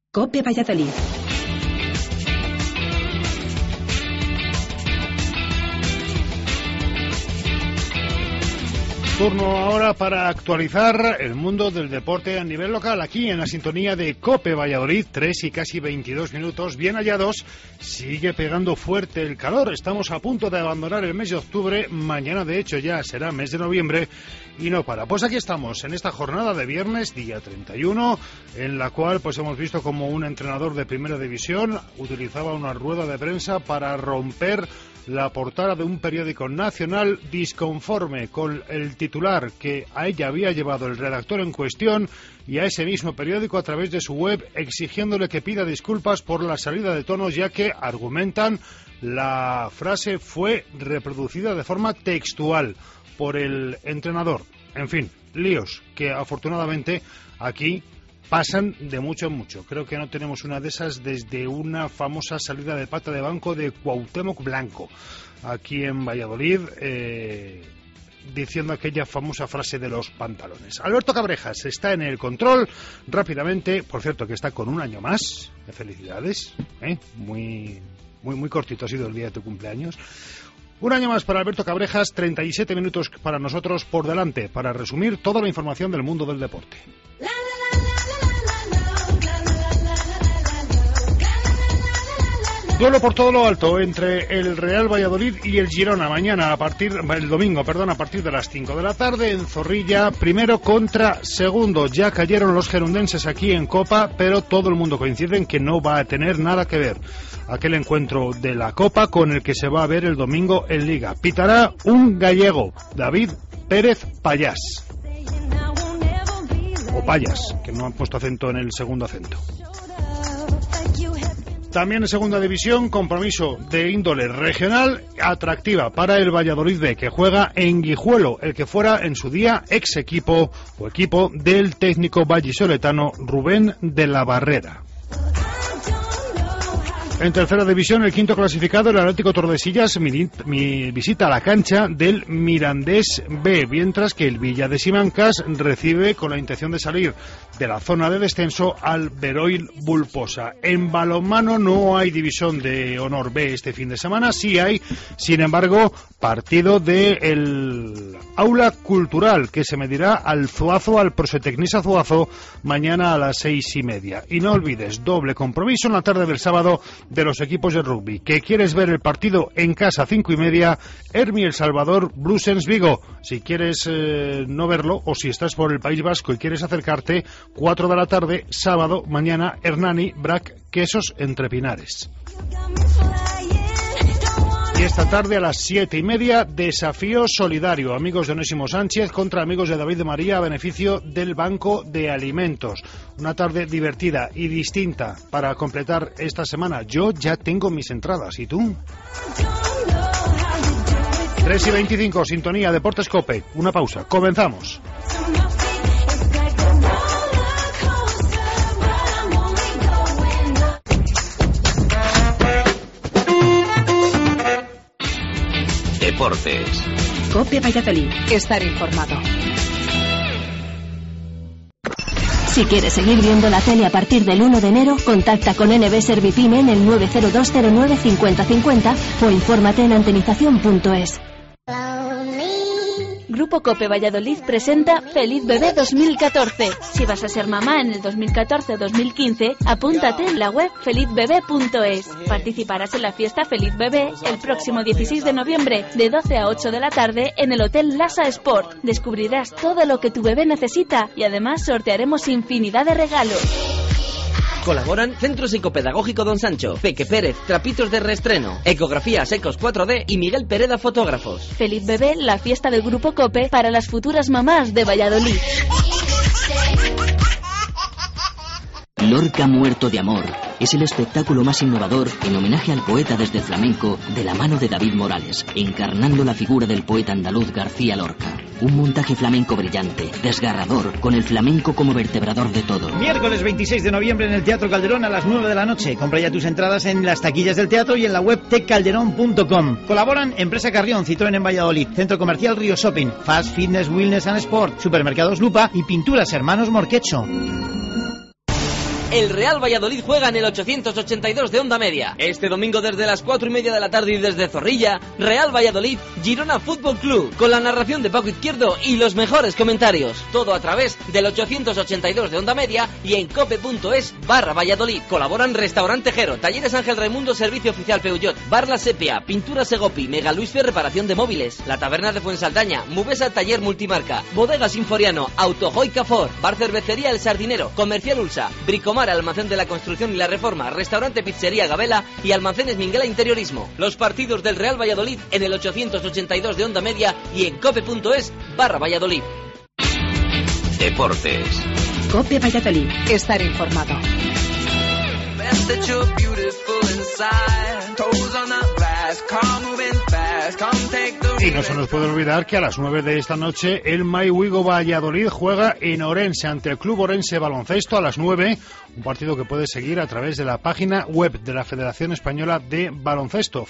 COPE Valladolid. Turno ahora para actualizar el mundo del deporte a nivel local, aquí en la sintonía de COPE Valladolid, 3 y casi 22 minutos, bien hallados. Sigue pegando fuerte el calor, estamos a punto de abandonar el mes de octubre, mañana de hecho ya será mes de noviembre y no para. Pues aquí estamos, en esta jornada de viernes, día 31, en la cual pues hemos visto como un entrenador de primera división utilizaba una rueda de prensa para romper la portada de un periódico nacional disconforme con el titular que a ella había llevado el redactor en cuestión y a ese mismo periódico a través de su web exigiéndole que pida disculpas por la salida de tonos, ya que argumentan la frase fue reproducida de forma textual por el entrenador. En fin, líos que afortunadamente aquí pasan de mucho en mucho. Creo que no tenemos una de esas desde una famosa salida de pata de banco de Cuauhtémoc Blanco, aquí en Valladolid, diciendo aquella famosa frase de los pantalones. Alberto Cabrejas está en el control rápidamente, por cierto que está con un año más, de felicidades, muy cortito ha sido el día de tu cumpleaños. Un año más para Alberto Cabrejas, 37 minutos para nosotros por delante, para resumir toda la información del mundo del deporte. Duelo por todo lo alto entre el Real Valladolid y el Girona mañana el domingo, a partir de las 5 de la tarde en Zorrilla, primero contra segundo. Ya cayeron los gerundenses aquí en Copa, pero todo el mundo coincide en que no va a tener nada que ver aquel encuentro de la Copa con el que se va a ver el domingo en Liga. Pitará un gallego, David Pérez Payás. O Payas, que no han puesto acento en el segundo acento. También en segunda división, compromiso de índole regional atractiva para el Valladolid B, que juega en Guijuelo, el que fuera en su día ex equipo o equipo del técnico vallisoletano Rubén de la Barrera. En tercera división, el quinto clasificado, el Atlético Tordesillas, visita la cancha del Mirandés B, mientras que el Villa de Simancas recibe con la intención de salir de la zona de descenso al Beroil Bulposa. En balonmano no hay división de honor B este fin de semana, sí hay, sin embargo, partido del Aula Cultural, que se medirá al Zuazo, al Prosetecnisa Zuazo, mañana a las 6:30. Y no olvides, doble compromiso en la tarde del sábado de los equipos de rugby. ¿Que quieres ver el partido en casa 5:30? Hermi El Salvador, Bluesens Vigo. Si quieres no verlo, o si estás por el País Vasco y quieres acercarte, 4 de la tarde, sábado, mañana, Hernani, Brac, Quesos, Entre Pinares. Y esta tarde a las 7:30, desafío solidario. Amigos de Onésimo Sánchez contra amigos de David de María a beneficio del Banco de Alimentos. Una tarde divertida y distinta para completar esta semana. Yo ya tengo mis entradas. ¿Y tú? 3:25, sintonía Deportes COPE. Una pausa. Comenzamos. Deportes. COPE Valladolid. Estar informado. Si quieres seguir viendo la tele a partir del 1 de enero, contacta con NB Servipime en el 902095050 o infórmate en antenización.es. Grupo COPE Valladolid presenta Feliz Bebé 2014. Si vas a ser mamá en el 2014 o 2015, apúntate en la web felizbebé.es. Participarás en la fiesta Feliz Bebé el próximo 16 de noviembre, de 12 a 8 de la tarde, en el Hotel Lasa Sport. Descubrirás todo lo que tu bebé necesita y además sortearemos infinidad de regalos. Colaboran Centro Psicopedagógico Don Sancho, Peque Pérez, Trapitos de Reestreno, Ecografías Ecos 4D y Miguel Pereda Fotógrafos. Feliz Bebé, la fiesta del Grupo COPE para las futuras mamás de Valladolid. Lorca muerto de amor es el espectáculo más innovador en homenaje al poeta desde el flamenco de la mano de David Morales, encarnando la figura del poeta andaluz García Lorca. Un montaje flamenco brillante, desgarrador, con el flamenco como vertebrador de todo. Miércoles 26 de noviembre en el Teatro Calderón a las 9 de la noche. Compra ya tus entradas en las taquillas del teatro y en la web tecalderón.com. Colaboran Empresa Carrión, Citroën en Valladolid, Centro Comercial Río Shopping, Fast Fitness, Wellness and Sport, Supermercados Lupa y Pinturas Hermanos Morquecho. el Real Valladolid juega en el 882 de onda media. Este domingo desde las 4:30 de la tarde y desde Zorrilla, Real Valladolid, Girona Fútbol Club, con la narración de Paco Izquierdo y los mejores comentarios. Todo a través del 882 de onda media y en cope.es/Valladolid. Colaboran Restaurante Jero, Talleres Ángel Raimundo, Servicio Oficial Peugeot, Bar La Sepia, Pintura Segopi, Mega Luisfe, Reparación de Móviles, La Taberna de Fuensaldaña, Mubesa Taller Multimarca, Bodega Sinforiano, Autojoy Cafor, Bar Cervecería El Sardinero, Comercial Ulsa, Bricomar, Almacén de la Construcción y la Reforma, Restaurante Pizzería Gabela y Almacenes Minguela Interiorismo. Los partidos del Real Valladolid en el 882 de onda media y en cope.es/Valladolid. Deportes. Cope Valladolid. Estar informado. Y no se nos puede olvidar que a las 9 de esta noche el MyWigo Valladolid juega en Orense ante el Club Orense Baloncesto a las 9, un partido que puedes seguir a través de la página web de la Federación Española de Baloncesto,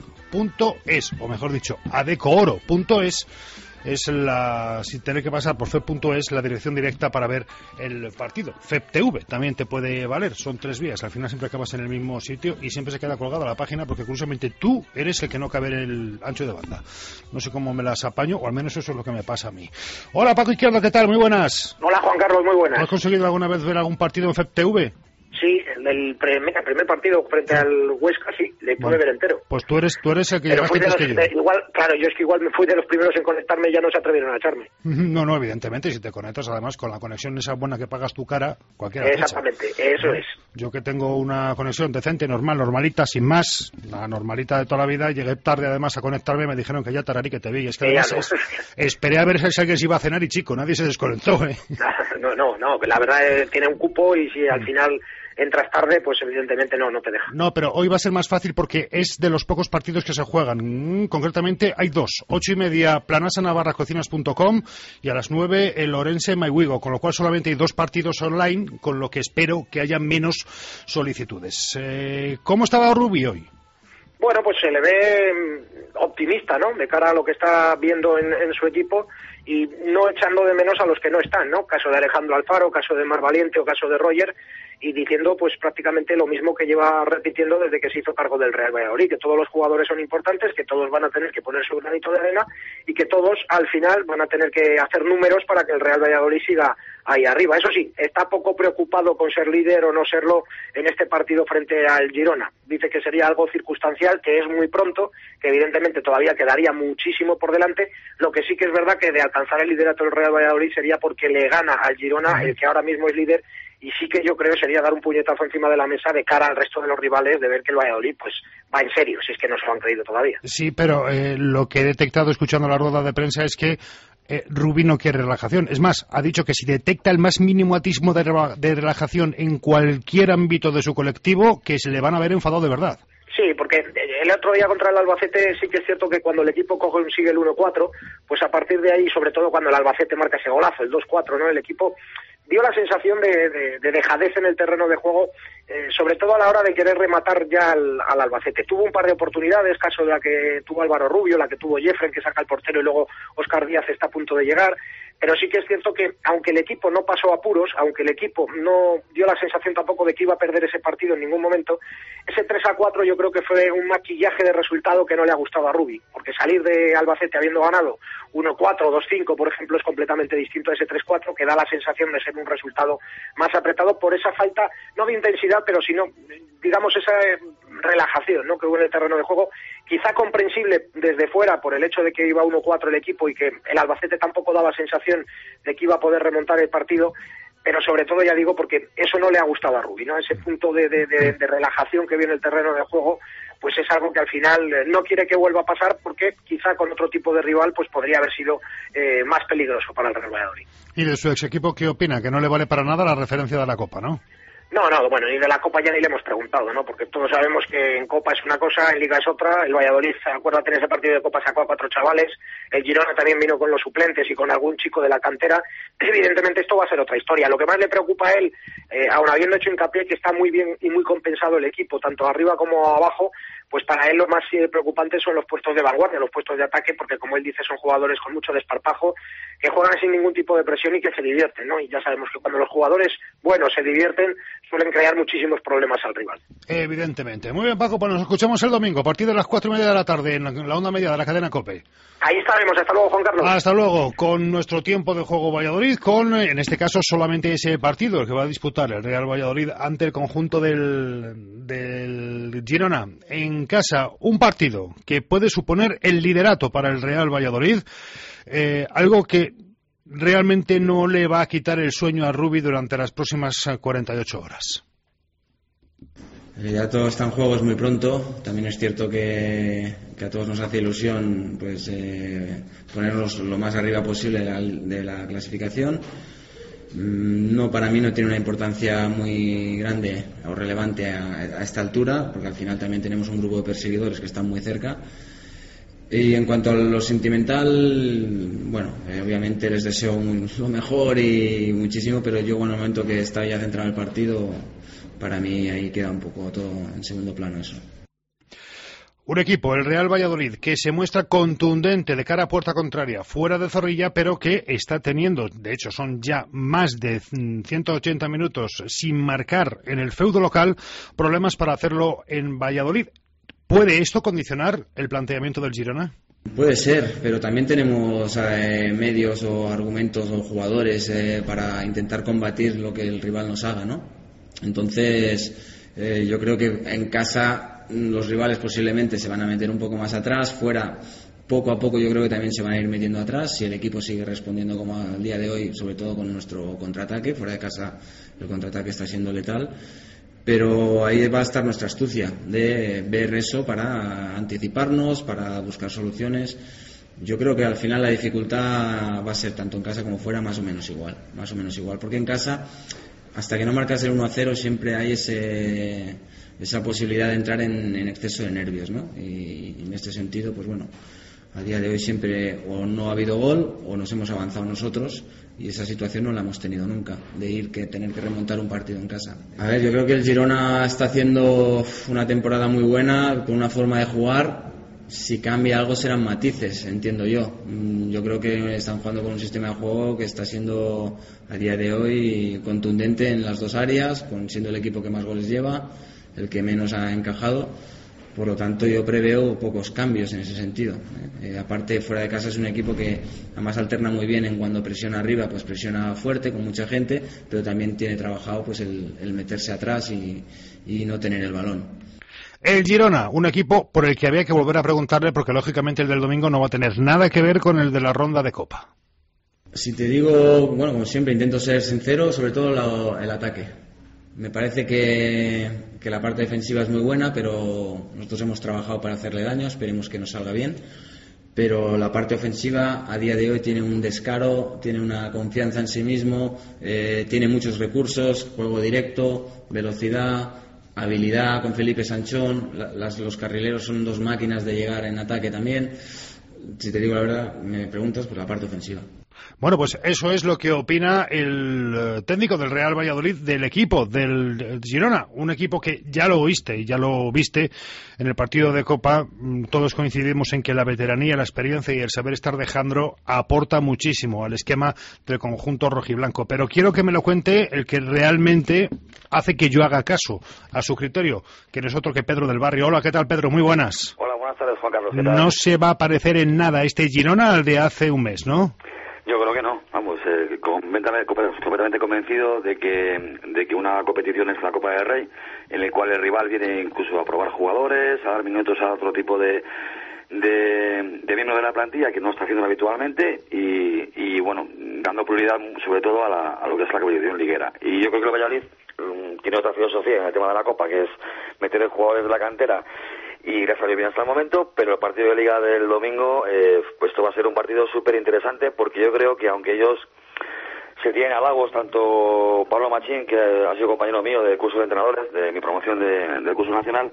feb.es, o mejor dicho, adecooro.es. Es sin tener que pasar por feb.es, la dirección directa para ver el partido. FebTV también te puede valer, son 3 vías, al final siempre acabas en el mismo sitio y siempre se queda colgada la página porque curiosamente tú eres el que no cabe en el ancho de banda. No sé cómo me las apaño, o al menos eso es lo que me pasa a mí. Hola Paco Izquierdo, ¿qué tal? Muy buenas. Hola Juan Carlos, muy buenas. ¿Has conseguido alguna vez ver algún partido en FebTV? Sí, el primer partido frente al Huesca, sí, le pude ver entero. Pues tú eres el que llegaste antes que yo. Igual, claro, yo es que igual me fui de los primeros en conectarme y ya no se atrevieron a echarme. No, evidentemente, si te conectas además con la conexión esa buena que pagas tu cara, cualquiera. Exactamente, eso es. Yo que tengo una conexión decente, normalita, sin más, la normalita de toda la vida, llegué tarde además a conectarme, me dijeron que ya tararí que te vi. Es que además esperé a ver si alguien se iba a cenar y chico, nadie se desconectó, ¿eh? No, la verdad tiene un cupo y si al final entras tarde, pues evidentemente no te deja. No, pero hoy va a ser más fácil porque es de los pocos partidos que se juegan. Concretamente hay 2, 8:30 planasa-navarracocinas.com y a las 9 el Orense MyWigo, con lo cual solamente hay 2 partidos online, con lo que espero que haya menos solicitudes. ¿Cómo estaba Rubi hoy? Bueno, pues se le ve optimista, ¿no?, de cara a lo que está viendo en su equipo y no echando de menos a los que no están, ¿no? Caso de Alejandro Alfaro, caso de Mar Valiente o caso de Roger, y diciendo pues prácticamente lo mismo que lleva repitiendo desde que se hizo cargo del Real Valladolid, que todos los jugadores son importantes, que todos van a tener que poner su granito de arena y que todos al final van a tener que hacer números para que el Real Valladolid siga ahí arriba. Eso sí, está poco preocupado con ser líder o no serlo en este partido frente al Girona. Dice que sería algo circunstancial, que es muy pronto, que evidentemente todavía quedaría muchísimo por delante. Lo que sí que es verdad que de alcanzar el liderato del Real Valladolid sería porque le gana al Girona, el que ahora mismo es líder, y sí que yo creo sería dar un puñetazo encima de la mesa de cara al resto de los rivales, de ver que el Valladolid pues va en serio, si es que no se lo han creído todavía. Sí, pero lo que he detectado escuchando la rueda de prensa es que Rubi no quiere relajación. Es más, ha dicho que si detecta el más mínimo atismo de relajación en cualquier ámbito de su colectivo, que se le van a ver enfadado de verdad. Sí, porque el otro día contra el Albacete sí que es cierto que cuando el equipo consigue el 1-4, pues a partir de ahí, sobre todo cuando el Albacete marca ese golazo, el 2-4, ¿no?, el equipo dio la sensación de dejadez en el terreno de juego, sobre todo a la hora de querer rematar ya al Albacete. Tuvo un par de oportunidades, caso de la que tuvo Álvaro Rubio, la que tuvo Jeffren, que saca el portero, y luego Óscar Díaz está a punto de llegar. Pero sí que es cierto que, aunque el equipo no pasó apuros, aunque el equipo no dio la sensación tampoco de que iba a perder ese partido en ningún momento, ese 3-4 yo creo que fue un maquillaje de resultado que no le ha gustado a Rubi, porque salir de Albacete habiendo ganado 1-4 o 2-5, por ejemplo, es completamente distinto a ese 3-4, que da la sensación de ser un resultado más apretado por esa falta, no de intensidad, pero sino, digamos, esa relajación, ¿no?, que hubo en el terreno de juego, quizá comprensible desde fuera por el hecho de que iba 1-4 el equipo y que el Albacete tampoco daba sensación de que iba a poder remontar el partido, pero sobre todo, ya digo, porque eso no le ha gustado a Rubi, ¿no?, ese punto de relajación que viene el terreno de juego, pues es algo que al final no quiere que vuelva a pasar, porque quizá con otro tipo de rival pues podría haber sido más peligroso para el Real Valladolid. ¿Y de su ex equipo qué opina? Que no le vale para nada la referencia de la Copa, ¿no? No, bueno, y de la Copa ya ni le hemos preguntado, ¿no? Porque todos sabemos que en Copa es una cosa, en Liga es otra. El Valladolid, acuérdate, en ese partido de Copa sacó a 4 chavales. El Girona también vino con los suplentes y con algún chico de la cantera. Evidentemente esto va a ser otra historia. Lo que más le preocupa a él, aun habiendo hecho hincapié que está muy bien y muy compensado el equipo, tanto arriba como abajo, pues para él lo más preocupante son los puestos de vanguardia, los puestos de ataque, porque como él dice son jugadores con mucho desparpajo, que juegan sin ningún tipo de presión y que se divierten, ¿no? Y ya sabemos que cuando los jugadores buenos se divierten suelen crear muchísimos problemas al rival. Evidentemente. Muy bien, Paco, pues nos escuchamos el domingo a partir de las 4:30 de la tarde en la onda media de la cadena COPE. Ahí estaremos. Hasta luego, Juan Carlos. Hasta luego. Con nuestro tiempo de juego Valladolid, con, en este caso, solamente ese partido el que va a disputar el Real Valladolid ante el conjunto del Girona. En casa, un partido que puede suponer el liderato para el Real Valladolid, algo que realmente no le va a quitar el sueño a Rubi durante las próximas 48 horas. El liderato está en juego, es muy pronto. También es cierto que a todos nos hace ilusión pues ponernos lo más arriba posible de la clasificación. Para mí no tiene una importancia muy grande o relevante a esta altura, porque al final también tenemos un grupo de perseguidores que están muy cerca. Y en cuanto a lo sentimental, obviamente les deseo lo mejor y muchísimo, pero yo en el momento que está ya centrado el partido, para mí ahí queda un poco todo en segundo plano eso. Un equipo, el Real Valladolid, que se muestra contundente de cara a puerta contraria, fuera de Zorrilla, pero que está teniendo, de hecho son ya más de 180 minutos sin marcar en el feudo local, problemas para hacerlo en Valladolid. ¿Puede esto condicionar el planteamiento del Girona? Puede ser, pero también tenemos medios o argumentos o jugadores para intentar combatir lo que el rival nos haga, ¿no? Entonces, yo creo que en casa los rivales posiblemente se van a meter un poco más atrás, fuera poco a poco yo creo que también se van a ir metiendo atrás, si el equipo sigue respondiendo como al día de hoy, sobre todo con nuestro contraataque, fuera de casa el contraataque está siendo letal, pero ahí va a estar nuestra astucia de ver eso para anticiparnos, para buscar soluciones. Yo creo que al final la dificultad va a ser tanto en casa como fuera más o menos igual, porque en casa hasta que no marcas el 1-0 siempre hay esa posibilidad de entrar en exceso de nervios, ¿no? Y en este sentido, pues bueno, a día de hoy siempre o no ha habido gol o nos hemos avanzado nosotros y esa situación no la hemos tenido nunca, de tener que remontar un partido en casa. A ver, yo creo que el Girona está haciendo una temporada muy buena, con una forma de jugar. Si cambia algo serán matices, entiendo yo. Yo creo que están jugando con un sistema de juego que está siendo a día de hoy contundente en las dos áreas, siendo el equipo que más goles lleva, el que menos ha encajado. Por lo tanto, yo preveo pocos cambios en ese sentido. Aparte, fuera de casa es un equipo que además alterna muy bien en cuando presiona arriba, pues presiona fuerte con mucha gente, pero también tiene trabajado pues el meterse atrás y no tener el balón. El Girona, un equipo por el que había que volver a preguntarle, porque lógicamente el del domingo no va a tener nada que ver con el de la ronda de Copa. Si te digo, como siempre, intento ser sincero, sobre todo el ataque. Me parece que la parte defensiva es muy buena, pero nosotros hemos trabajado para hacerle daño, esperemos que nos salga bien. Pero la parte ofensiva a día de hoy tiene un descaro, tiene una confianza en sí mismo, tiene muchos recursos, juego directo, velocidad, habilidad con Felipe Sanchón, los carrileros son dos máquinas de llegar en ataque también. Si te digo la verdad, me preguntas por la parte ofensiva. Bueno, pues eso es lo que opina el técnico del Real Valladolid del equipo del Girona, un equipo que ya lo oíste y ya lo viste en el partido de Copa. Todos coincidimos en que la veteranía, la experiencia y el saber estar de Jandro aporta muchísimo al esquema del conjunto rojiblanco, pero quiero que me lo cuente el que realmente hace que yo haga caso a su criterio, que no es otro que Pedro del Barrio. Hola, ¿qué tal, Pedro? Muy buenas. Hola, buenas tardes, Juan Carlos. ¿Qué tal? No se va a parecer en nada este Girona al de hace un mes, ¿no? Yo creo que no, completamente convencido de que una competición es la Copa del Rey, en el cual el rival viene incluso a probar jugadores, a dar minutos a otro tipo de miembros de la plantilla que no está haciendo habitualmente y bueno, dando prioridad sobre todo a lo que es la competición liguera. Y yo creo que el Valladolid tiene otra filosofía en el tema de la Copa, que es meter jugadores de la cantera, y le ha salido bien hasta el momento, pero el partido de Liga del domingo, pues esto va a ser un partido súper interesante, porque yo creo que aunque ellos se tienen halagos, tanto Pablo Machín, que ha sido compañero mío del curso de entrenadores, de mi promoción del curso nacional,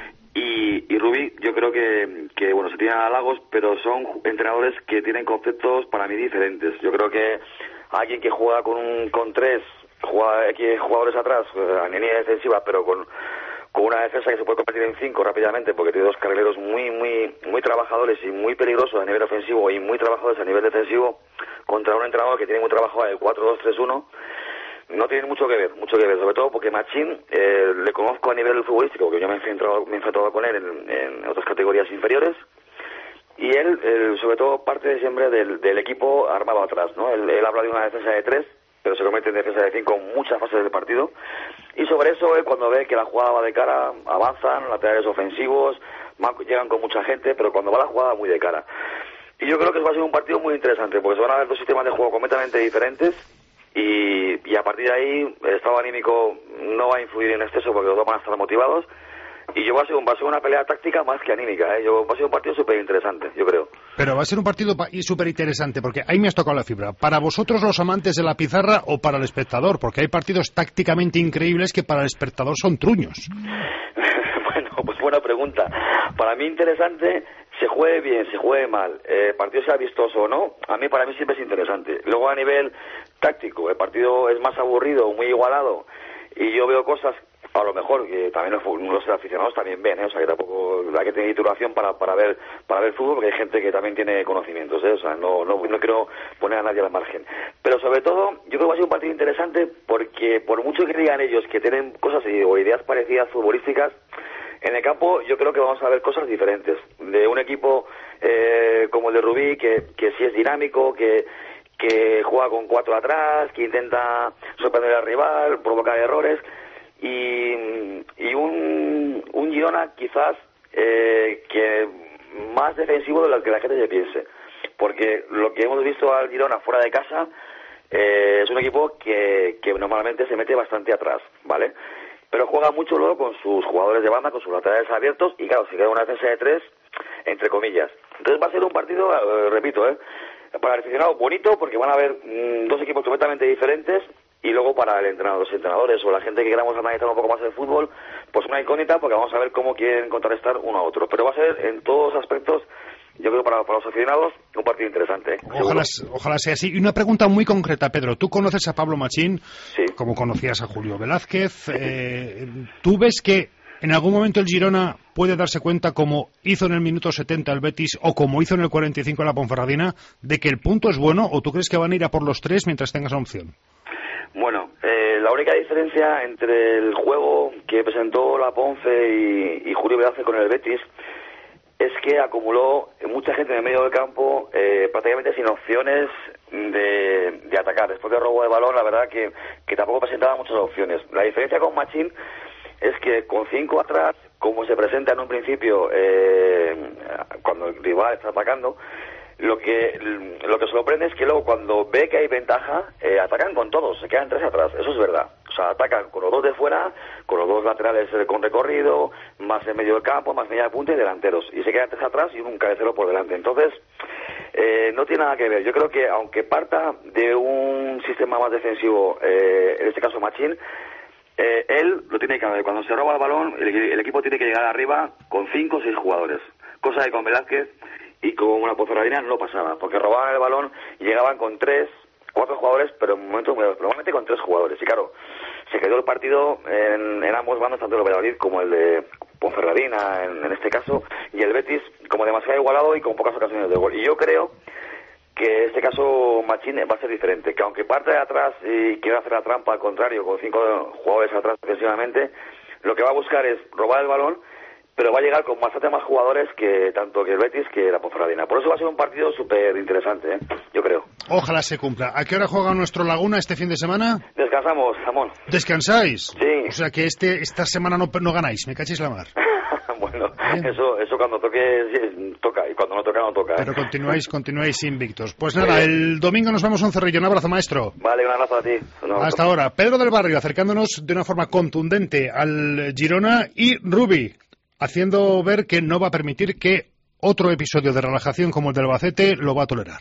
y Rubí, yo creo que bueno, se tienen halagos, pero son entrenadores que tienen conceptos para mí diferentes. Yo creo que alguien que juega con tres jugadores atrás, en línea defensiva, pero con con una defensa que se puede convertir en 5 rápidamente, porque tiene 2 carrileros muy trabajadores y muy peligrosos a nivel ofensivo y muy trabajadores a nivel defensivo, contra un entrenador que tiene muy trabajado el 4-2-3-1, no tiene mucho que ver, sobre todo porque Machín le conozco a nivel futbolístico, porque yo me he enfrentado con él en otras categorías inferiores, y él sobre todo parte siempre del equipo armado atrás, ¿no? Él habla de una defensa de 3, pero se convierte en defensa de 5 en muchas fases del partido, y sobre eso él, cuando ve que la jugada va de cara, avanzan, laterales ofensivos, llegan con mucha gente, pero cuando va la jugada muy de cara. Y yo creo que va a ser un partido muy interesante, porque se van a ver 2 sistemas de juego completamente diferentes, y a partir de ahí el estado anímico no va a influir en exceso, porque los dos van a estar motivados, y va a ser una pelea táctica más que anímica, va a ser un partido súper interesante, yo creo. Pero va a ser un partido súper interesante, porque ahí me has tocado la fibra. ¿Para vosotros los amantes de la pizarra o para el espectador? Porque hay partidos tácticamente increíbles que para el espectador son truños. Bueno, pues buena pregunta. Para mí interesante, se juegue bien, se juegue mal, el partido sea vistoso o no, para mí siempre es interesante. Luego a nivel táctico, el partido es más aburrido, muy igualado, y yo veo cosas a lo mejor que también los aficionados también ven, o sea, que tampoco hay que tener titulación para ver fútbol, porque hay gente que también tiene conocimientos, o sea, no quiero poner a nadie al margen. Pero sobre todo, yo creo que va a ser un partido interesante porque por mucho que digan ellos que tienen cosas o ideas parecidas futbolísticas, en el campo yo creo que vamos a ver cosas diferentes. De un equipo como el de Rubí, que sí es dinámico, que juega con 4 atrás, que intenta sorprender al rival, provocar errores, y un Girona quizás que más defensivo de lo que la gente se piense, porque lo que hemos visto al Girona fuera de casa es un equipo que normalmente se mete bastante atrás, ¿vale? Pero juega mucho luego con sus jugadores de banda, con sus laterales abiertos, y claro, se queda una defensa de 3, entre comillas. Entonces va a ser un partido, repito, para el aficionado bonito, porque van a haber 2 equipos completamente diferentes, y luego para los entrenadores o la gente que queramos analizar un poco más el fútbol, pues una incógnita, porque vamos a ver cómo quieren contrarrestar uno a otro. Pero va a ser en todos los aspectos, yo creo, para los aficionados, un partido interesante. Ojalá sea así. Y una pregunta muy concreta, Pedro. Tú conoces a Pablo Machín, sí, como conocías a Julio Velázquez. ¿Tú ves que en algún momento el Girona puede darse cuenta, como hizo en el minuto 70 el Betis o como hizo en el 45 la Ponferradina, de que el punto es bueno, o tú crees que van a ir a por los 3 mientras tengas la opción? Bueno, la única diferencia entre el juego que presentó la Ponce y Julio Velázquez con el Betis es que acumuló mucha gente en el medio del campo prácticamente sin opciones de atacar. Después del robo de balón, la verdad que tampoco presentaba muchas opciones. La diferencia con Machín es que con 5 atrás, como se presenta en un principio cuando el rival está atacando, lo que sorprende es que luego cuando ve que hay ventaja, atacan con todos, se quedan 3 atrás, eso es verdad. O sea, atacan con los 2 de fuera, con los 2 laterales con recorrido, más en medio del campo, más media de punta y delanteros, y se quedan 3 atrás y un cabecero por delante. Entonces, no tiene nada que ver. Yo creo que aunque parta de un sistema más defensivo, en este caso Machín, él lo tiene que ver. Cuando se roba el balón, el equipo tiene que llegar arriba con 5 o 6 jugadores, cosa que con Velázquez y con una Ponferradina no pasaba, porque robaban el balón y llegaban con 3, 4 jugadores, pero en momentos muy largos, normalmente con 3 jugadores. Y claro, se quedó el partido en ambos bandos, tanto el Valladolid como el de Ponferradina, en este caso, y el Betis como demasiado igualado y con pocas ocasiones de gol. Y yo creo que en este caso Machín va a ser diferente, que aunque parte de atrás y quiera hacer la trampa, al contrario, con 5 jugadores atrás defensivamente, lo que va a buscar es robar el balón, pero va a llegar con bastante más jugadores que tanto que el Betis que la Ponferradina. Por eso va a ser un partido súper interesante, yo creo. Ojalá se cumpla. ¿A qué hora juega nuestro Laguna este fin de semana? Descansamos, Ramón. ¿Descansáis? Sí. O sea que esta semana no ganáis, me cachéis la mar. Bueno, eso cuando toque, toca, y cuando no toca, no toca. Pero continuáis invictos. Pues nada, el domingo nos vemos en Cerrillo. Un abrazo, maestro. Vale, un abrazo a ti. Hasta ahora. Pedro del Barrio, acercándonos de una forma contundente al Girona, y Rubi, haciendo ver que no va a permitir que otro episodio de relajación como el del Albacete lo va a tolerar.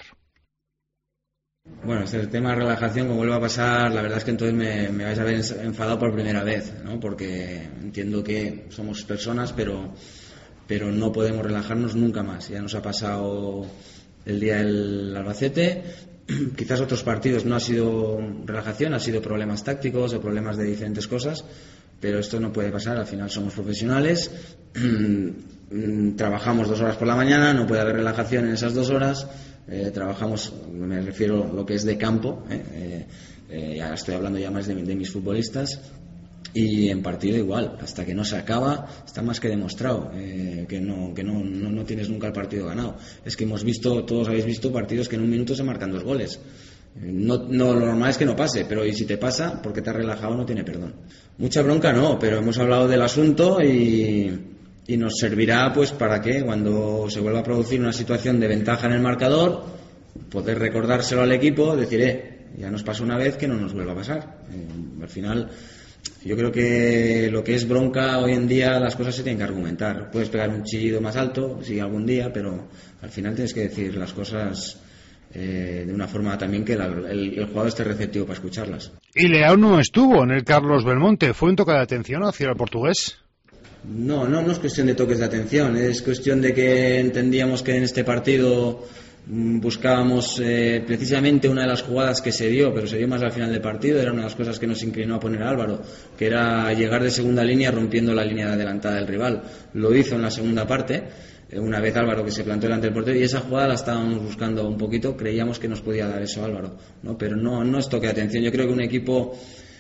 Bueno, el tema de relajación, como vuelva a pasar, la verdad es que entonces me vais a ver enfadado por primera vez, ¿no? Porque entiendo que somos personas, pero no podemos relajarnos nunca más. Ya nos ha pasado el día del Albacete, quizás otros partidos no ha sido relajación, ha sido problemas tácticos o problemas de diferentes cosas, pero esto no puede pasar, al final somos profesionales, trabajamos 2 horas por la mañana, no puede haber relajación en esas 2 horas, trabajamos, me refiero a lo que es de campo, ya estoy hablando ya más de mis futbolistas, y en partido igual, hasta que no se acaba está más que demostrado que no tienes nunca el partido ganado. Es que hemos visto, todos habéis visto partidos que en un minuto se marcan 2 goles. No, lo normal es que no pase, pero y si te pasa, porque te has relajado, no tiene perdón. Mucha bronca no, pero hemos hablado del asunto y nos servirá pues para que cuando se vuelva a producir una situación de ventaja en el marcador, poder recordárselo al equipo, decir, ya nos pasó una vez, que no nos vuelva a pasar. Al final, yo creo que lo que es bronca hoy en día, las cosas se tienen que argumentar. Puedes pegar un chillido más alto, sí, algún día, pero al final tienes que decir las cosas de una forma también que el jugador esté receptivo para escucharlas. Y Leao no estuvo en el Carlos Belmonte. ¿Fue un toque de atención hacia el portugués? No es cuestión de toques de atención, es cuestión de que entendíamos que en este partido buscábamos precisamente una de las jugadas que se dio, pero se dio más al final del partido, era una de las cosas que nos inclinó a poner a Álvaro, que era llegar de segunda línea rompiendo la línea de adelantada del rival. Lo hizo en la segunda parte, una vez Álvaro que se plantó delante del portero, y esa jugada la estábamos buscando un poquito, creíamos que nos podía dar eso Álvaro, ¿no? Pero no es toque de atención. Yo creo que un equipo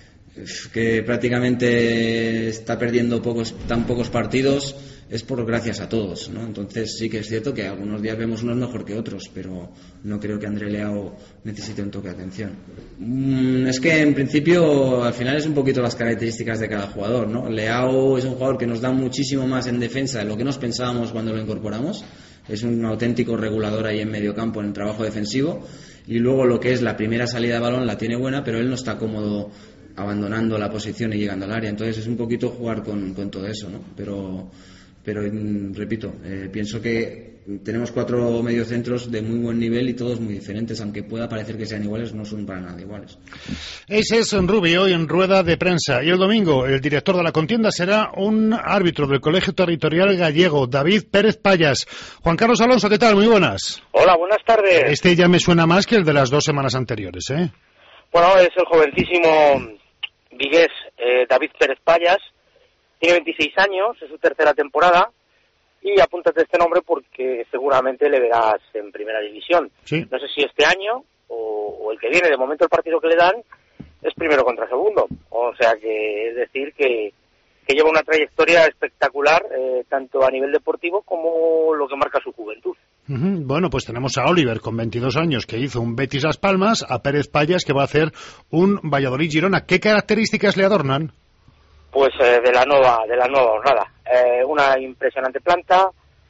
que prácticamente está perdiendo tan pocos partidos es por gracias a todos, ¿no? Entonces sí que es cierto que algunos días vemos unos mejor que otros, pero no creo que André Leao necesite un toque de atención. Es que en principio al final es un poquito las características de cada jugador, ¿no? Leao es un jugador que nos da muchísimo más en defensa de lo que nos pensábamos cuando lo incorporamos. Es un auténtico regulador ahí en medio campo en el trabajo defensivo, y luego lo que es la primera salida de balón la tiene buena, pero él no está cómodo abandonando la posición y llegando al área. Entonces es un poquito jugar con todo eso, ¿no? Pero repito, pienso que tenemos 4 mediocentros de muy buen nivel y todos muy diferentes, aunque pueda parecer que sean iguales, no son para nada iguales. Ese es Rubio hoy en rueda de prensa. Y el domingo el director de la contienda será un árbitro del Colegio Territorial Gallego, David Pérez Payas. Juan Carlos Alonso, ¿qué tal? Muy buenas. Hola, buenas tardes. Este ya me suena más que el de las 2 semanas anteriores, ¿eh? Bueno, es el jovencísimo vigués David Pérez Payas. Tiene 26 años, es su 3ª temporada, y apúntate este nombre porque seguramente le verás en primera división. Sí. No sé si este año o el que viene. De momento el partido que le dan es primero contra segundo. O sea que es decir que lleva una trayectoria espectacular, tanto a nivel deportivo como lo que marca su juventud. Bueno, pues tenemos a Oliver con 22 años que hizo un Betis Las Palmas, a Pérez Payas que va a hacer un Valladolid Girona. ¿Qué características le adornan? Pues de la nueva jornada. Una impresionante planta,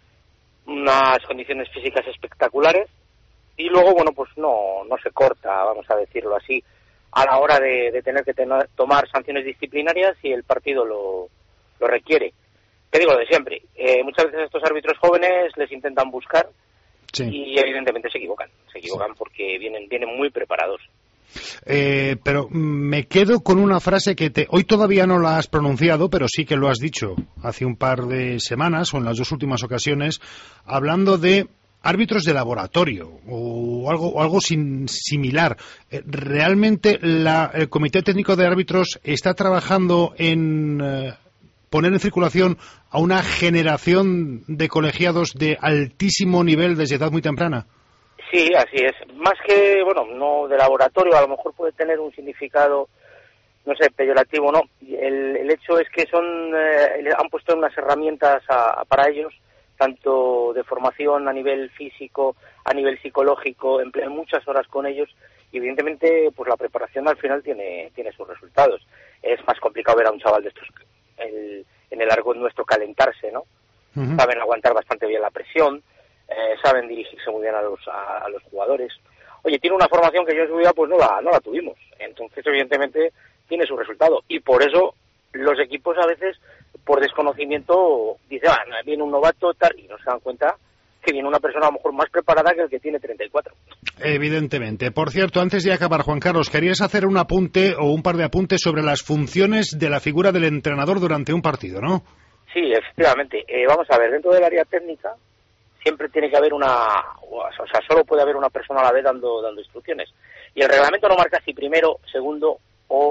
unas condiciones físicas espectaculares, y luego, bueno, pues no se corta, vamos a decirlo así, a la hora de tener que tomar sanciones disciplinarias si el partido lo requiere. Te digo lo de siempre, muchas veces estos árbitros jóvenes les intentan buscar, sí, y evidentemente se equivocan porque vienen muy preparados. Pero me quedo con una frase que hoy todavía no la has pronunciado, pero sí que lo has dicho hace un par de semanas o en las 2 últimas ocasiones, hablando de árbitros de laboratorio o algo similar. ¿Realmente el Comité Técnico de Árbitros está trabajando en poner en circulación a una generación de colegiados de altísimo nivel desde edad muy temprana? Sí, así es. Más que, no de laboratorio, a lo mejor puede tener un significado, no sé, peyorativo, ¿no? El hecho es que han puesto unas herramientas para ellos, tanto de formación a nivel físico, a nivel psicológico, emplean muchas horas con ellos, y evidentemente pues la preparación al final tiene sus resultados. Es más complicado ver a un chaval de estos, en el argot nuestro, calentarse, ¿no? Uh-huh. Saben aguantar bastante bien la presión, saben dirigirse muy bien a los jugadores. Oye, tiene una formación que yo en su vida pues no la tuvimos, entonces evidentemente tiene su resultado, y por eso los equipos a veces por desconocimiento dicen, viene un novato tal, y no se dan cuenta que viene una persona a lo mejor más preparada que el que tiene 34. Evidentemente. Por cierto, antes de acabar, Juan Carlos, querías hacer un apunte o un par de apuntes sobre las funciones de la figura del entrenador durante un partido, ¿no? Sí, efectivamente. Vamos a ver, dentro del área técnica siempre tiene que haber solo puede haber una persona a la vez dando instrucciones. Y el reglamento no marca si primero, segundo o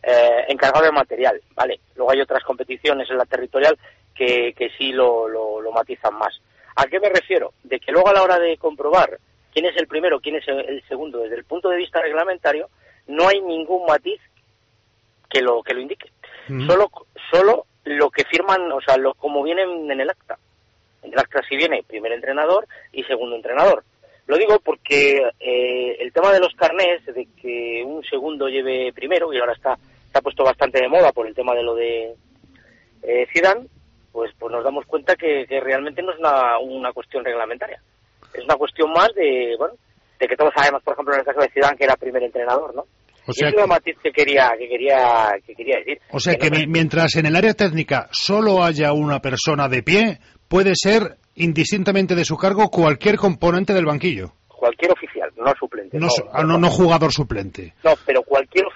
encargado de material, ¿vale? Luego hay otras competiciones en la territorial que sí lo matizan más. ¿A qué me refiero? De que luego a la hora de comprobar quién es el primero, quién es el segundo, desde el punto de vista reglamentario, no hay ningún matiz que lo indique. Solo lo que firman, o sea, como viene en el acta. En el acta sí viene primer entrenador y segundo entrenador. Lo digo porque el tema de los carnés, de que un segundo lleve primero, y ahora se ha puesto bastante de moda por el tema de lo de Zidane, pues nos damos cuenta que realmente no es una cuestión reglamentaria. Es una cuestión más de que todos sabemos, por ejemplo, en el caso de Zidane, que era primer entrenador, ¿no? O sea, y es un matiz que quería decir. O sea, que mientras en el área técnica solo haya una persona de pie, puede ser, indistintamente de su cargo, cualquier componente del banquillo. Cualquier oficial, no suplente. No jugador suplente. No, pero cualquier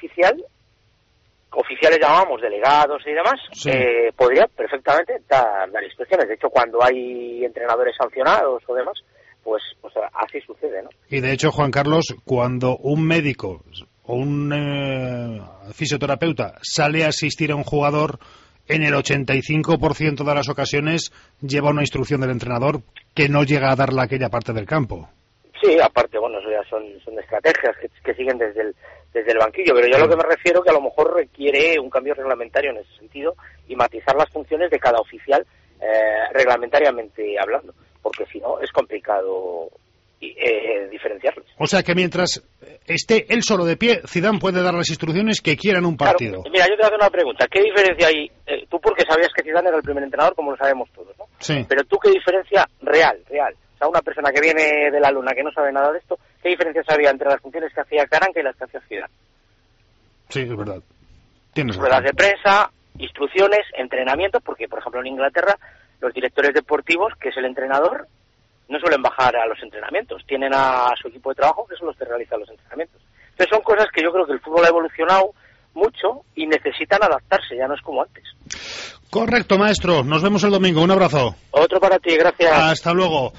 oficiales llamamos delegados y demás, sí. Podría perfectamente dar instrucciones. De hecho, cuando hay entrenadores sancionados o demás, pues así sucede, ¿no? Y de hecho, Juan Carlos, cuando un médico o un fisioterapeuta sale a asistir a un jugador, en el 85% de las ocasiones lleva una instrucción del entrenador que no llega a darle a aquella parte del campo. Sí, aparte, eso ya son estrategias que siguen desde el banquillo, pero yo a lo que me refiero que a lo mejor requiere un cambio reglamentario en ese sentido y matizar las funciones de cada oficial reglamentariamente hablando, porque si no es complicado diferenciarlos. O sea que mientras esté él solo de pie, Zidane puede dar las instrucciones que quiera en un partido. Claro, mira, yo te voy a hacer una pregunta. ¿Qué diferencia hay? Tú porque sabías que Zidane era el primer entrenador, como lo sabemos todos, ¿no? Sí. Pero tú, ¿qué diferencia real? O sea, una persona que viene de la luna, que no sabe nada de esto, ¿qué diferencias había entre las funciones que hacía Caranca y las que hacía Zidane? Sí, es verdad. Tienes razón. Ruedas de prensa, instrucciones, entrenamientos, porque, por ejemplo, en Inglaterra, los directores deportivos, que es el entrenador, no suelen bajar a los entrenamientos. Tienen a su equipo de trabajo, que son los que realizan los entrenamientos. Entonces son cosas que yo creo que el fútbol ha evolucionado mucho y necesitan adaptarse, ya no es como antes. Correcto, maestro. Nos vemos el domingo. Un abrazo. Otro para ti, gracias. Hasta luego.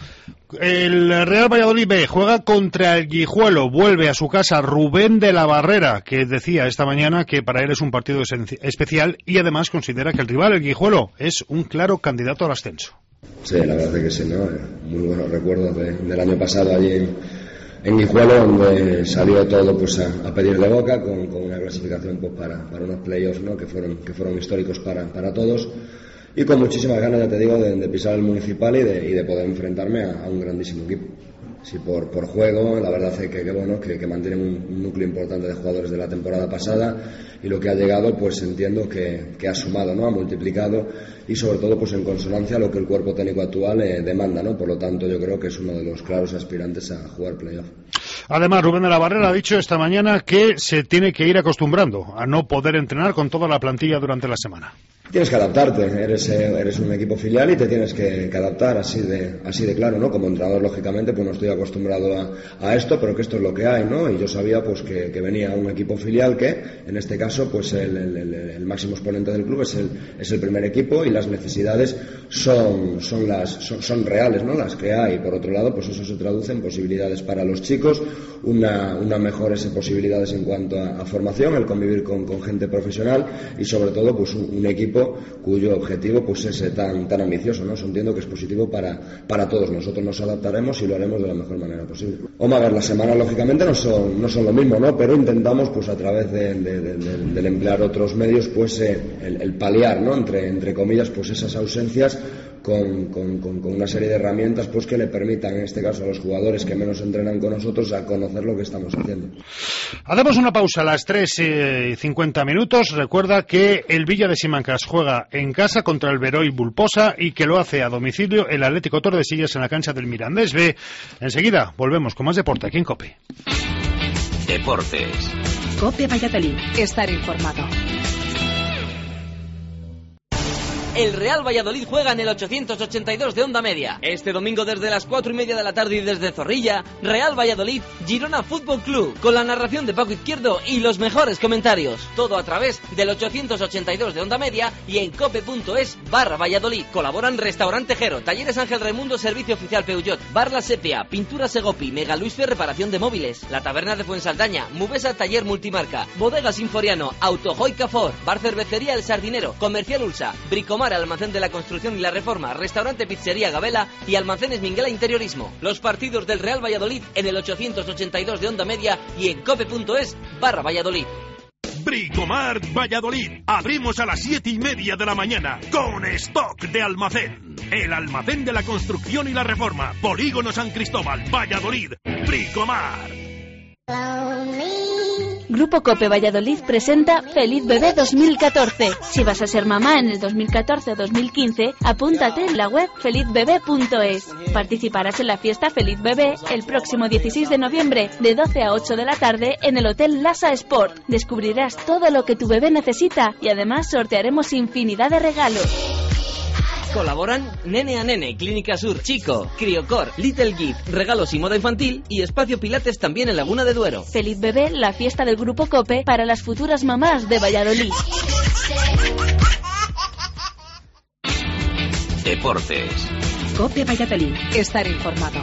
El Real Valladolid B juega contra el Guijuelo. Vuelve a su casa Rubén de la Barrera, que decía esta mañana que para él es un partido especial y además considera que el rival, el Guijuelo, es un claro candidato al ascenso. Sí, la verdad es que sí, ¿no? Muy buenos recuerdos del año pasado allí en Guijuelo, donde salió todo pues a pedir de boca con una clasificación pues para unos playoffs, ¿no? que fueron históricos para todos, y con muchísimas ganas, ya te digo, de pisar el Municipal y de poder enfrentarme a un grandísimo equipo. Sí, por juego, la verdad es que mantienen un núcleo importante de jugadores de la temporada pasada, y lo que ha llegado, pues entiendo que ha sumado, ¿no? Ha multiplicado, y sobre todo pues en consonancia a lo que el cuerpo técnico actual demanda, ¿no? Por lo tanto, yo creo que es uno de los claros aspirantes a jugar playoff. Además, Rubén de la Barrera ha dicho esta mañana que se tiene que ir acostumbrando a no poder entrenar con toda la plantilla durante la semana. Tienes que adaptarte, eres un equipo filial y te tienes que adaptar, así de claro, ¿no? Como entrenador, lógicamente, pues no estoy acostumbrado a esto, pero que esto es lo que hay, ¿no? Y yo sabía pues que venía un equipo filial que, en este caso, pues el máximo exponente del club es el primer equipo, y las necesidades son reales, ¿no? Las que hay. Por otro lado, pues eso se traduce en posibilidades para los chicos, una mejores posibilidades en cuanto a formación, el convivir con gente profesional, y sobre todo pues un equipo cuyo objetivo pues es tan ambicioso, ¿no? Eso entiendo que es positivo para todos. Nosotros nos adaptaremos y lo haremos de la mejor manera posible. Hombre, a ver, las semanas lógicamente no son lo mismo, ¿no? Pero intentamos pues a través del emplear otros medios pues el paliar, ¿no? Entre comillas, pues esas ausencias con una serie de herramientas pues que le permitan, en este caso a los jugadores que menos entrenan con nosotros, a conocer lo que estamos haciendo. Hacemos una pausa a las 3:50. Recuerda que el Villa de Simancas juega en casa contra el Veroy Bulposa y que lo hace a domicilio el Atlético Tordesillas en la cancha del Mirandés B. Enseguida volvemos con más deporte aquí en COPE. Deportes. COPE Valladolid. Estar informado. El Real Valladolid juega en el 882 de Onda Media. Este domingo desde las 4:30 de la tarde y desde Zorrilla, Real Valladolid, Girona Fútbol Club, con la narración de Paco Izquierdo y los mejores comentarios. Todo a través del 882 de Onda Media y en cope.es/Valladolid. Colaboran Restaurante Jero, Talleres Ángel Raimundo, Servicio Oficial Peugeot, Bar La Sepia, Pintura Segopi, Mega Luisfe, Reparación de Móviles, La Taberna de Fuensaldaña, Mubesa Taller Multimarca, Bodega Sinforiano, Autojoy Cafor, Bar Cervecería El Sardinero, Comercial Ulsa, Bricomar, Almacén de la Construcción y la Reforma, Restaurante Pizzería Gabela y Almacenes Minguela Interiorismo. Los partidos del Real Valladolid en el 882 de Onda Media y en cope.es/Valladolid. Bricomart Valladolid. Abrimos a las 7:30 de la mañana con stock de almacén. El almacén de la construcción y la reforma. Polígono San Cristóbal, Valladolid. Bricomart. Grupo Cope Valladolid presenta Feliz Bebé 2014. Si vas a ser mamá en el 2014 o 2015, apúntate en la web felizbebé.es. Participarás en la fiesta Feliz Bebé el próximo 16 de noviembre de 12 a 8 de la tarde en el Hotel Lasa Sport. Descubrirás todo lo que tu bebé necesita y además sortearemos infinidad de regalos. Colaboran Nene a Nene, Clínica Sur, Chico, Criocor, Little Gift, Regalos y Moda Infantil y Espacio Pilates también en Laguna de Duero. Feliz Bebé, la fiesta del Grupo Cope para las futuras mamás de Valladolid. Deportes. Cope Valladolid. Estar informado.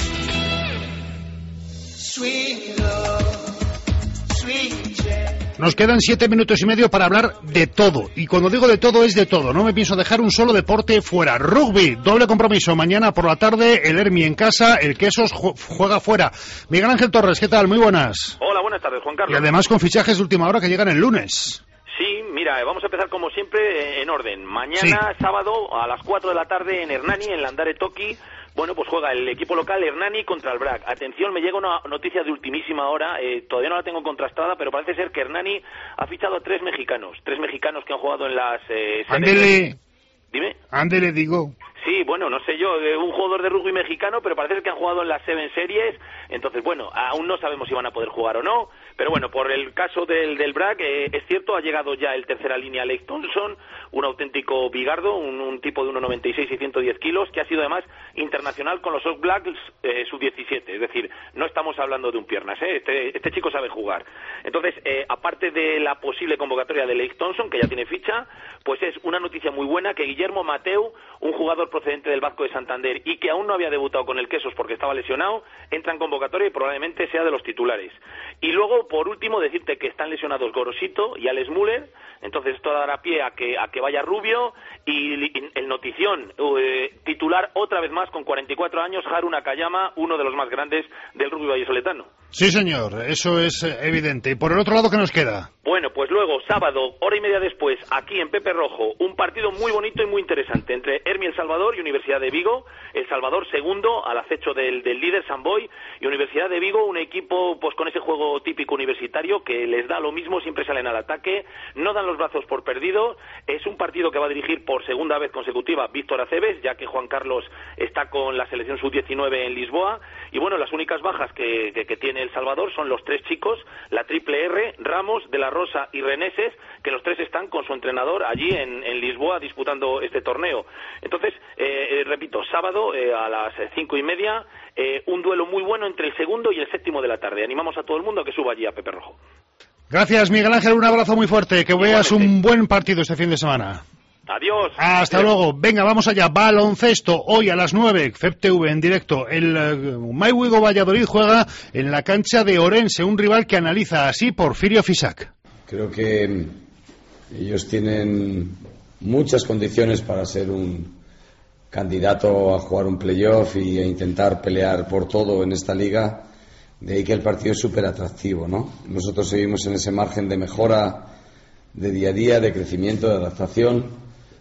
Nos quedan 7 minutos y medio para hablar de todo. Y cuando digo de todo, es de todo. No me pienso dejar un solo deporte fuera. Rugby, doble compromiso. Mañana por la tarde, el Hermi en casa, el Quesos juega fuera. Miguel Ángel Torres, ¿qué tal? Muy buenas. Hola, buenas tardes, Juan Carlos. Y además con fichajes de última hora que llegan el lunes. Sí, mira, vamos a empezar como siempre en orden. Mañana, sábado, a las 4 de la tarde en Hernani, en Landare Toki. Bueno, pues juega el equipo local Hernani contra el BRAC. Atención, me llega una noticia de ultimísima hora, todavía no la tengo contrastada, pero parece ser que Hernani ha fichado a 3 mexicanos que han jugado en las... Ándele. Dime. Ándele, digo. Sí, bueno, no sé yo, un jugador de rugby mexicano, pero parece que han jugado en las 7 Series, entonces, bueno, aún no sabemos si van a poder jugar o no, pero bueno, por el caso del BRAC, es cierto, ha llegado ya el tercera línea Lake Thompson, un auténtico bigardo, un tipo de 1,96 y 110 kilos, que ha sido además internacional con los All Blacks sub-17, es decir, no estamos hablando de un piernas, este chico sabe jugar. Entonces, aparte de la posible convocatoria de Lake Thompson, que ya tiene ficha, pues es una noticia muy buena que Guillermo Mateu, un jugador procedente del Vasco de Santander y que aún no había debutado con el Quesos porque estaba lesionado, entra en convocatoria y probablemente sea de los titulares. Y luego, por último, decirte que están lesionados Gorosito y Alex Müller, entonces esto dará pie a que vaya Rubio y el notición titular otra vez más con 44 años, Haru Nakayama, uno de los más grandes del rugby vallisoletano. Sí, señor, eso es evidente. ¿Y por el otro lado qué nos queda? Bueno, pues luego, sábado, hora y media después, aquí en Pepe Rojo, un partido muy bonito y muy interesante entre Hermi El Salvador y Universidad de Vigo. El Salvador segundo, al acecho del líder Samboy, y Universidad de Vigo, un equipo pues con ese juego típico universitario que les da lo mismo, siempre salen al ataque, no dan los brazos por perdidos. Es un partido que va a dirigir por segunda vez consecutiva Víctor Aceves, ya que Juan Carlos está con la selección sub-19 en Lisboa. Y bueno, las únicas bajas que tiene El Salvador son los 3 chicos, la triple R, Ramos, De la Rosa y Reneses, que los 3 están con su entrenador allí en Lisboa disputando este torneo. Entonces, repito, sábado a las 5:30, un duelo muy bueno entre el segundo y el séptimo de la tarde. Animamos a todo el mundo a que suba allí a Pepe Rojo. Gracias, Miguel Ángel, un abrazo muy fuerte, que veas un buen partido este fin de semana. Adiós. Hasta luego. Venga, vamos allá. Baloncesto. Hoy a las 9, FEP-TV en directo. El Maiwigo Valladolid juega en la cancha de Orense, un rival que analiza así Porfirio Fisac. Creo que ellos tienen muchas condiciones para ser un candidato a jugar un playoff y a intentar pelear por todo en esta liga. De ahí que el partido es súper atractivo, ¿no? Nosotros seguimos en ese margen de mejora de día a día, de crecimiento, de adaptación.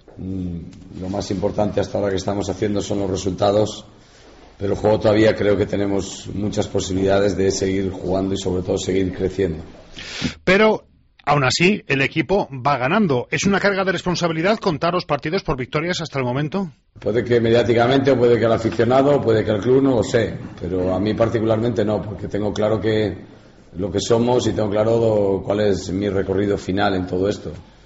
Lo más importante hasta ahora que estamos haciendo son los resultados, pero el juego todavía creo que tenemos muchas posibilidades de seguir jugando y sobre todo seguir creciendo. Pero aún así el equipo va ganando. ¿Es una carga de responsabilidad contar los partidos por victorias hasta el momento? Puede que mediáticamente, o puede que al aficionado, o puede que al club, no lo sé, pero a mí particularmente no, porque tengo claro que lo que somos y tengo claro cuál es mi recorrido final en todo esto.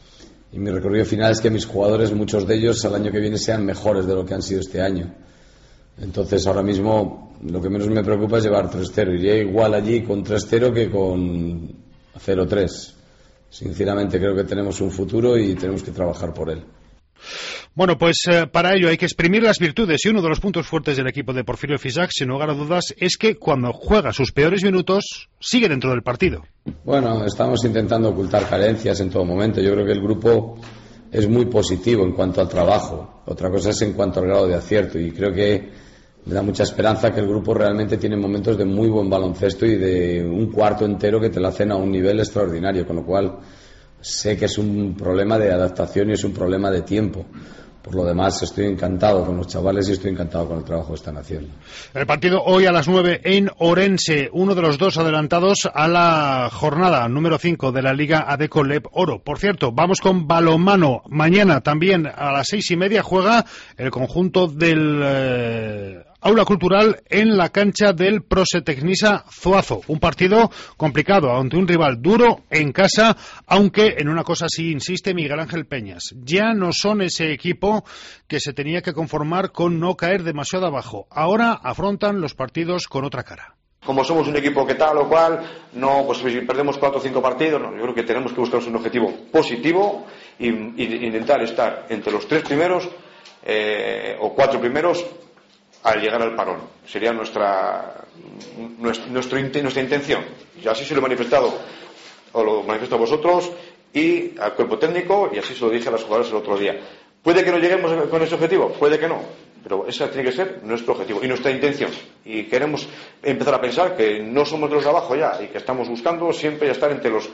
Y mi recorrido final es que mis jugadores, muchos de ellos, al año que viene sean mejores de lo que han sido este año. Entonces, ahora mismo, lo que menos me preocupa es llevar 3-0. Iría igual allí con 3-0 que con 0-3. Sinceramente, creo que tenemos un futuro y tenemos que trabajar por él. Bueno, pues para ello hay que exprimir las virtudes, y uno de los puntos fuertes del equipo de Porfirio Fisac, sin lugar a dudas, es que cuando juega sus peores minutos, sigue dentro del partido. Bueno, estamos intentando ocultar carencias en todo momento. Yo creo que el grupo es muy positivo en cuanto al trabajo. Otra cosa es en cuanto al grado de acierto, y creo que me da mucha esperanza que el grupo realmente tiene momentos de muy buen baloncesto y de un cuarto entero que te lo hacen a un nivel extraordinario, con lo cual sé que es un problema de adaptación y es un problema de tiempo. Por lo demás, estoy encantado con los chavales y estoy encantado con el trabajo que están haciendo. El partido hoy a las 9 en Orense, uno de los dos adelantados a la jornada número 5 de la Liga Adecco Leb Oro. Por cierto, vamos con balonmano. Mañana también a las 6:30 juega el conjunto del Aula Cultural en la cancha del Prosetecnisa Zuazo. Un partido complicado ante un rival duro en casa, aunque en una cosa sí insiste Miguel Ángel Peñas. Ya no son ese equipo que se tenía que conformar con no caer demasiado abajo. Ahora afrontan los partidos con otra cara. Como somos un equipo que tal o cual, no, pues si perdemos 4 o 5 partidos, no, yo creo que tenemos que buscar un objetivo positivo e intentar estar entre los 3 primeros o 4 primeros al llegar al parón. Sería nuestra intención. Y así se lo he manifestado, o lo manifiesto a vosotros y al cuerpo técnico, y así se lo dije a los jugadores el otro día. ¿Puede que no lleguemos con ese objetivo? Puede que no. Pero ese tiene que ser nuestro objetivo y nuestra intención. Y queremos empezar a pensar que no somos de los de abajo ya, y que estamos buscando siempre estar entre los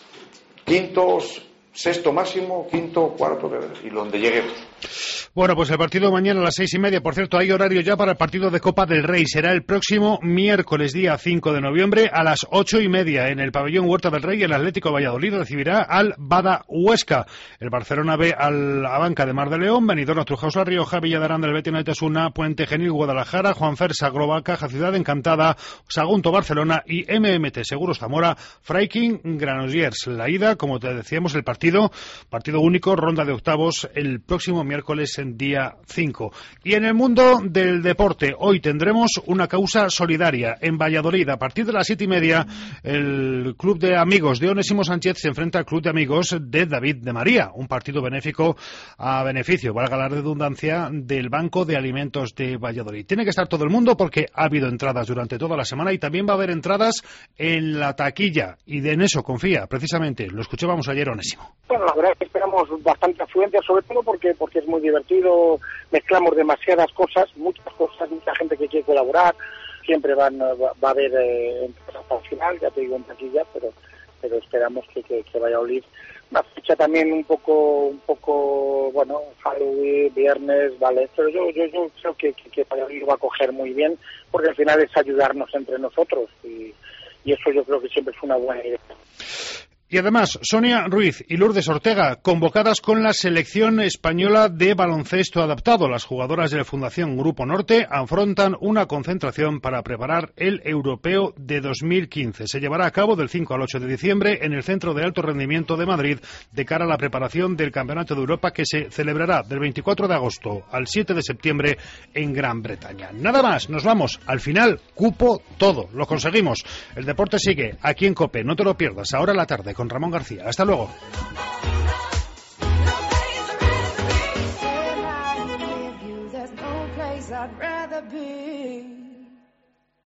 quintos, sexto máximo, quinto, cuarto, y donde lleguemos. Bueno, pues el partido mañana a las 6:30. Por cierto, hay horario ya para el partido de Copa del Rey. Será el próximo miércoles, día 5 de noviembre, a las 8:30 en el pabellón Huerta del Rey. El Atlético Valladolid recibirá al Bada Huesca. El Barcelona ve al Abanca de Mar de León, Benidorm, Trujaos La Rioja, Villadarán del Betis Naitasuna, Puente Genil, Guadalajara, Juanfer, Sagroba, Caja Ciudad Encantada, Sagunto, Barcelona y MMT Seguros Zamora, Freiking, Granollers. La ida, como te decíamos, el partido único, ronda de octavos, el próximo miércoles en día 5. Y en el mundo del deporte, hoy tendremos una causa solidaria en Valladolid. A partir de las 7:30, el Club de Amigos de Onésimo Sánchez se enfrenta al Club de Amigos de David de María, un partido benéfico a beneficio, valga la redundancia, del Banco de Alimentos de Valladolid. Tiene que estar todo el mundo porque ha habido entradas durante toda la semana y también va a haber entradas en la taquilla, y en eso confía precisamente. Lo escuchábamos ayer Onésimo. Bueno, la verdad es que esperamos bastante afluencia, sobre todo porque es muy divertido, mezclamos demasiadas cosas, mucha gente que quiere colaborar, siempre va a haber hasta el final, ya te digo en taquilla, pero esperamos que Valladolid, una fecha también un poco bueno, Halloween, viernes, vale, pero yo creo que Valladolid va a coger muy bien, porque al final es ayudarnos entre nosotros y eso yo creo que siempre es una buena idea. Y además, Sonia Ruiz y Lourdes Ortega, convocadas con la selección española de baloncesto adaptado. Las jugadoras de la Fundación Grupo Norte afrontan una concentración para preparar el Europeo de 2015. Se llevará a cabo del 5 al 8 de diciembre en el Centro de Alto Rendimiento de Madrid, de cara a la preparación del Campeonato de Europa, que se celebrará del 24 de agosto al 7 de septiembre en Gran Bretaña. Nada más, nos vamos. Al final, cupo todo. Lo conseguimos. El deporte sigue aquí en COPE. No te lo pierdas. Ahora a la tarde con Ramón García. Hasta luego. I'd rather be